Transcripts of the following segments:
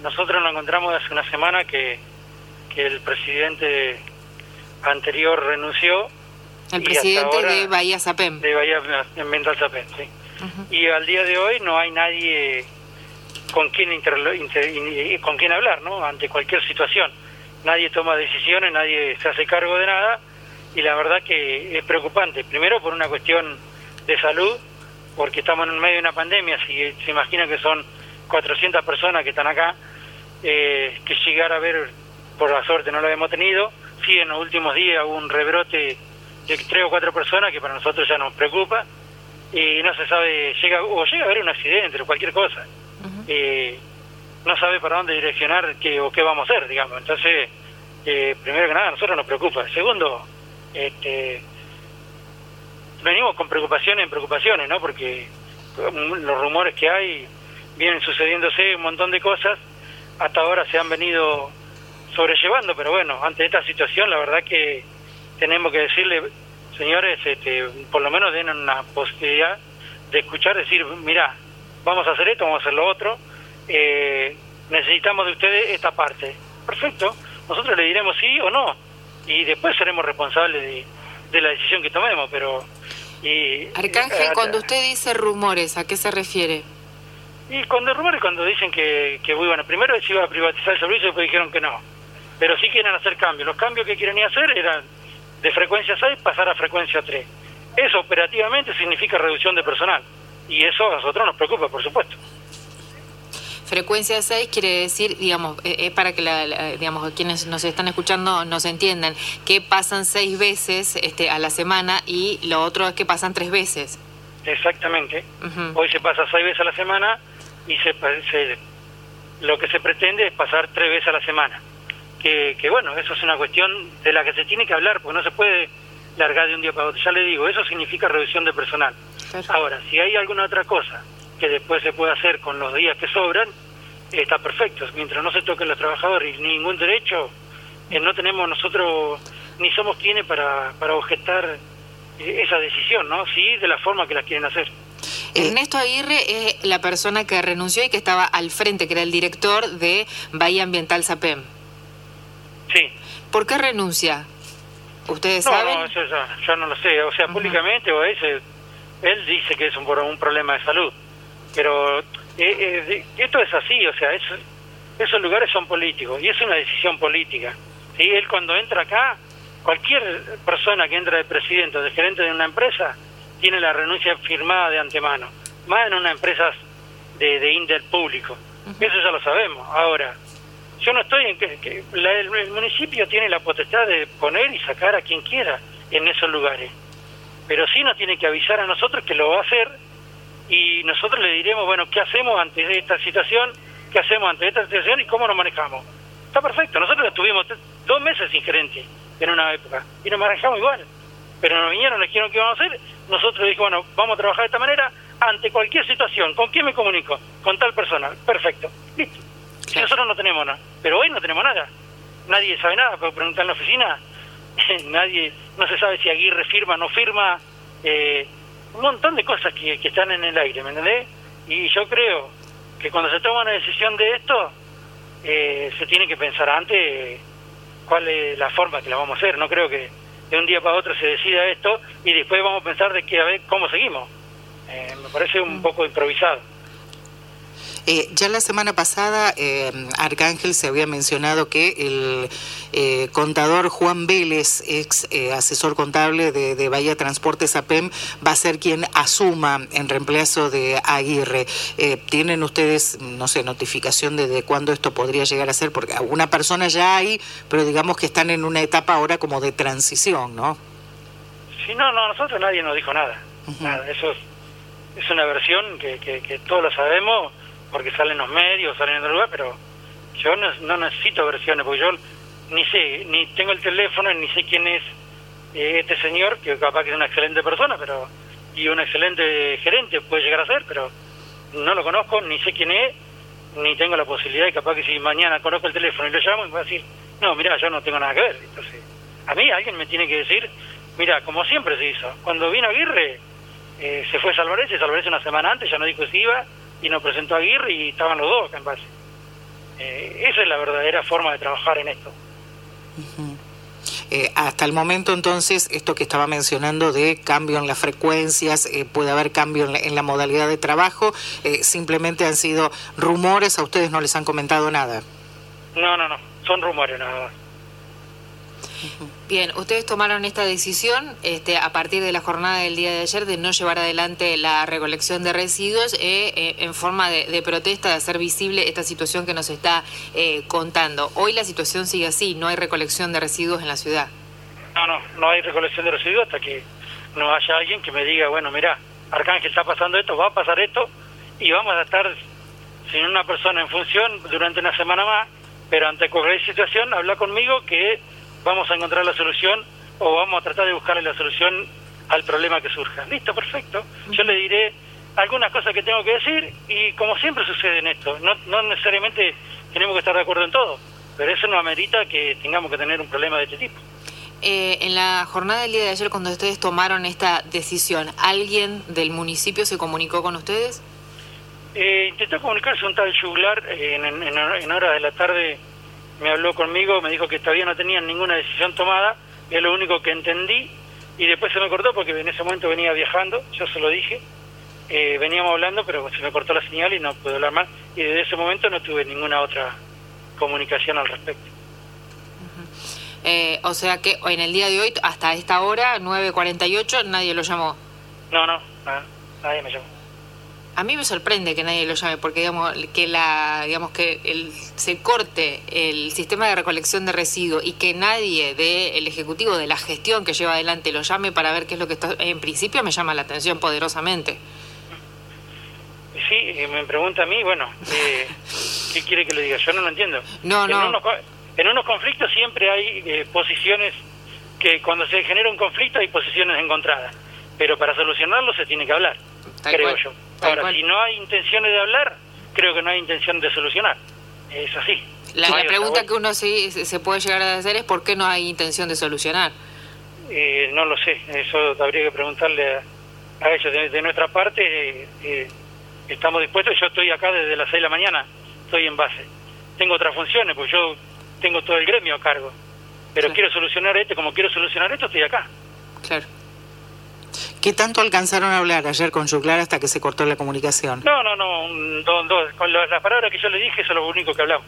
nosotros nos encontramos hace una semana que el presidente anterior renunció. El presidente ahora, de Bahía Sapem. De Bahía Ambiental Sapem, sí. Y al día de hoy no hay nadie con quien con quien hablar, ¿no? Ante cualquier situación. Nadie toma decisiones, nadie se hace cargo de nada, y la verdad que es preocupante. Primero por una cuestión de salud, porque estamos en medio de una pandemia. Si se imagina que son 400 personas que están acá, que llegar a ver, por la suerte no lo hemos tenido. Sí, en los últimos días hubo un rebrote de 3 o 4 personas que para nosotros ya nos preocupa, y no se sabe, llega a haber un accidente o cualquier cosa. No sabe para dónde direccionar qué vamos a hacer, digamos. Entonces, primero que nada, a nosotros nos preocupa. Segundo, venimos con preocupaciones, ¿no? Porque los rumores que hay vienen sucediéndose un montón de cosas, hasta ahora se han venido sobrellevando, pero bueno, ante esta situación la verdad que tenemos que decirle, señores, por lo menos den una posibilidad de escuchar, decir, mirá, vamos a hacer esto, vamos a hacer lo otro, necesitamos de ustedes esta parte. Perfecto, nosotros le diremos sí o no, y después seremos responsables de la decisión que tomemos, pero... Arcángel, cuando usted dice rumores, ¿a qué se refiere? Y cuando rumores, cuando dicen que bueno, primero se iba a privatizar el servicio, después dijeron que no, pero sí quieren hacer cambios. Los cambios que quieren hacer eran de frecuencia 6 pasar a frecuencia 3. Eso operativamente significa reducción de personal, y eso a nosotros nos preocupa, por supuesto. Frecuencia 6 quiere decir, digamos, para que digamos quienes nos están escuchando nos entiendan, que pasan 6 veces a la semana, y lo otro es que pasan 3 veces. Exactamente. Hoy se pasa 6 veces a la semana, y lo que se pretende es pasar 3 veces a la semana. Que bueno, eso es una cuestión de la que se tiene que hablar, porque no se puede largar de un día para otro. Ya le digo, eso significa reducción de personal. Claro. Ahora, si hay alguna otra cosa que después se puede hacer con los días que sobran, está perfecto. Mientras no se toquen los trabajadores y ningún derecho, no tenemos nosotros, ni somos quienes para objetar esa decisión, ¿no? Sí, de la forma que la quieren hacer. Ernesto Aguirre es la persona que renunció y que estaba al frente, que era el director de Bahía Ambiental Sapem. Sí. ¿Por qué renuncia? ¿Ustedes saben? No, eso yo no lo sé. O sea, públicamente él dice que es un problema de salud. Pero esto es así, o sea, esos lugares son políticos y es una decisión política. ¿Sí? Él cuando entra acá, cualquier persona que entra de presidente o de gerente de una empresa tiene la renuncia firmada de antemano, más en una empresa de índole público. Eso ya lo sabemos. Ahora, yo no estoy en que el municipio tiene la potestad de poner y sacar a quien quiera en esos lugares, pero sí nos tiene que avisar a nosotros que lo va a hacer, y nosotros le diremos, bueno, ¿qué hacemos ante esta situación? ¿Qué hacemos ante esta situación y cómo nos manejamos? Está perfecto, nosotros estuvimos 2 meses sin gerente en una época y nos manejamos igual, pero nos vinieron, nos dijeron qué vamos a hacer, nosotros dijimos, bueno, vamos a trabajar de esta manera ante cualquier situación. ¿Con quién me comunico? Con tal persona. Perfecto, listo. Si nosotros no tenemos nada, pero hoy no tenemos nada, nadie sabe nada, puedo preguntar en la oficina, nadie, no se sabe si Aguirre firma o no firma, un montón de cosas que están en el aire, ¿me entendés? Y yo creo que cuando se toma una decisión de esto, se tiene que pensar antes cuál es la forma que la vamos a hacer. No creo que de un día para otro se decida esto y después vamos a pensar de que a ver cómo seguimos. Me parece un poco improvisado. Ya la semana pasada, Arcángel, se había mencionado que el contador Juan Vélez, ex asesor contable de Bahía Transporte Sapem, va a ser quien asuma en reemplazo de Aguirre. ¿Tienen ustedes, no sé, notificación de cuándo esto podría llegar a ser? Porque alguna persona ya hay, pero digamos que están en una etapa ahora como de transición, ¿no? Sí, no, nosotros nadie nos dijo nada. Nada, eso es una versión que todos lo sabemos, porque salen los medios, salen en el lugar, pero yo no necesito versiones, porque yo ni sé, ni tengo el teléfono, ni sé quién es este señor, que capaz que es una excelente persona, pero y un excelente gerente puede llegar a ser, pero no lo conozco, ni sé quién es, ni tengo la posibilidad, y capaz que si mañana conozco el teléfono y lo llamo, y me va a decir, no, mirá, yo no tengo nada que ver. Entonces, a mí alguien me tiene que decir, mirá, como siempre se hizo, cuando vino Aguirre, se fue Salvarez una semana antes, ya no dijo si iba, y nos presentó a Aguirre y estaban los dos acá en base. Esa es la verdadera forma de trabajar en esto. Hasta el momento, entonces, esto que estaba mencionando de cambio en las frecuencias, puede haber cambio en la modalidad de trabajo, simplemente han sido rumores, a ustedes no les han comentado nada. No, son rumores nada más. Bien, ustedes tomaron esta decisión a partir de la jornada del día de ayer de no llevar adelante la recolección de residuos en forma de protesta, de hacer visible esta situación que nos está contando. Hoy la situación sigue así, no hay recolección de residuos en la ciudad. No hay recolección de residuos hasta que no haya alguien que me diga, bueno, mira, Arcángel, está pasando esto, va a pasar esto, y vamos a estar sin una persona en función durante una semana más, pero ante cualquier situación, habla conmigo que vamos a encontrar la solución o vamos a tratar de buscarle la solución al problema que surja. Listo, perfecto. Yo le diré algunas cosas que tengo que decir y como siempre sucede en esto, no necesariamente tenemos que estar de acuerdo en todo, pero eso no amerita que tengamos que tener un problema de este tipo. En la jornada del día de ayer, cuando ustedes tomaron esta decisión, ¿alguien del municipio se comunicó con ustedes? Intentó comunicarse un tal Juglar en horas de la tarde. Me habló conmigo, me dijo que todavía no tenían ninguna decisión tomada, es lo único que entendí, y después se me cortó porque en ese momento venía viajando, yo se lo dije, veníamos hablando, pero se me cortó la señal y no pude hablar más, y desde ese momento no tuve ninguna otra comunicación al respecto. O sea que en el día de hoy, hasta esta hora, 9:48, nadie lo llamó. No, nadie me llamó. A mí me sorprende que nadie lo llame, porque se corte el sistema de recolección de residuos y que nadie del Ejecutivo, de la gestión que lleva adelante, lo llame para ver qué es lo que está. En principio me llama la atención poderosamente. Sí, me pregunta a mí, bueno, ¿qué quiere que le diga? Yo no lo entiendo. En unos conflictos siempre hay posiciones que cuando se genera un conflicto hay posiciones encontradas, pero para solucionarlo se tiene que hablar. Creo yo. Ahora, si no hay intenciones de hablar, creo que no hay intención de solucionar. Es así. La pregunta que uno se puede llegar a hacer es ¿por qué no hay intención de solucionar? No lo sé. Eso habría que preguntarle a ellos. De nuestra parte, estamos dispuestos. Yo estoy acá desde las 6 de la mañana. Estoy en base. Tengo otras funciones, pues yo tengo todo el gremio a cargo. Pero quiero solucionar como quiero solucionar esto, estoy acá. Claro. ¿Qué tanto alcanzaron a hablar ayer con Juglar hasta que se cortó la comunicación? No, con las palabras que yo le dije, eso es lo único que hablamos.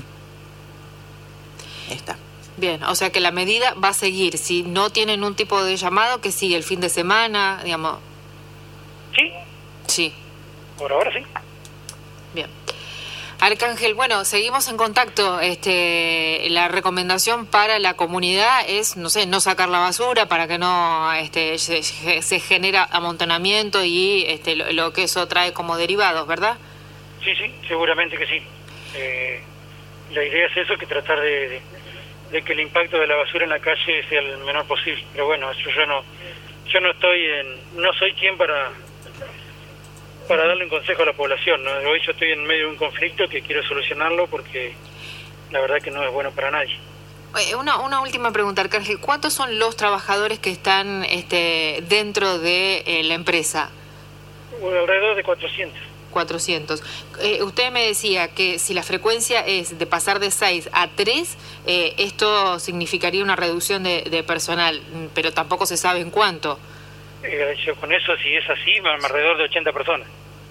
Está. Bien, o sea que la medida va a seguir. Si no tienen un tipo de llamado, que sigue el fin de semana, digamos. ¿Sí? Sí. Por ahora sí. Bien. Arcángel, bueno, seguimos en contacto. La recomendación para la comunidad es, no sacar la basura para que no se genera amontonamiento y lo que eso trae como derivados, ¿verdad? Sí, seguramente que sí. La idea es eso, que tratar de que el impacto de la basura en la calle sea el menor posible. Pero bueno, yo no soy quien para darle un consejo a la población, ¿no? Hoy yo estoy en medio de un conflicto que quiero solucionarlo porque la verdad que no es bueno para nadie. Una última pregunta, Arcángel. ¿Cuántos son los trabajadores que están dentro de la empresa? Bueno, alrededor de 400. 400. Usted me decía que si la frecuencia es de pasar de 6 a 3, esto significaría una reducción de personal, pero tampoco se sabe en cuánto. Yo con eso, si es así, alrededor de 80 personas.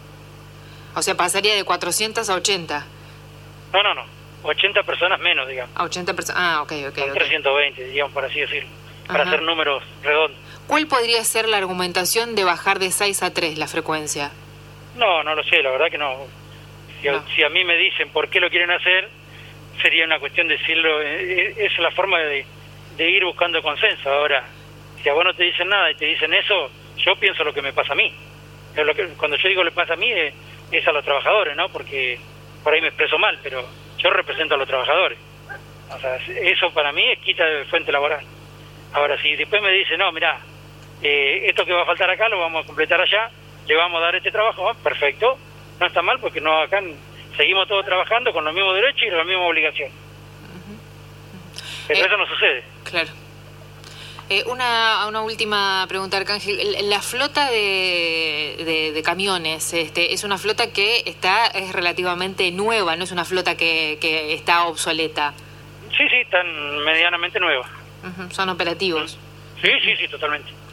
O sea, pasaría de 400 a 80. No. 80 personas menos, digamos. A 80 personas. Ok. 320, digamos, por así decirlo. Para hacer números redondos. ¿Cuál podría ser la argumentación de bajar de 6 a 3 la frecuencia? No lo sé, la verdad que no. Si a mí me dicen por qué lo quieren hacer, sería una cuestión de decirlo. Es la forma de ir buscando consenso. Ahora, si a vos no te dicen nada y te dicen eso, yo pienso lo que me pasa a mí. Cuando yo digo le pasa a mí, es a los trabajadores, ¿no? Porque por ahí me expreso mal, pero yo represento a los trabajadores. O sea, eso para mí es quita de fuente laboral. Ahora, si después me dicen, no, mirá, esto que va a faltar acá lo vamos a completar allá, le vamos a dar este trabajo, perfecto, no está mal porque no acá seguimos todos trabajando con los mismos derechos y las mismas obligaciones. Pero eso no sucede. Claro. Una última pregunta, Arcángel. La flota de camiones es una flota que es relativamente nueva, no es una flota que está obsoleta. Sí, están medianamente nuevas. Son operativos. Sí, totalmente.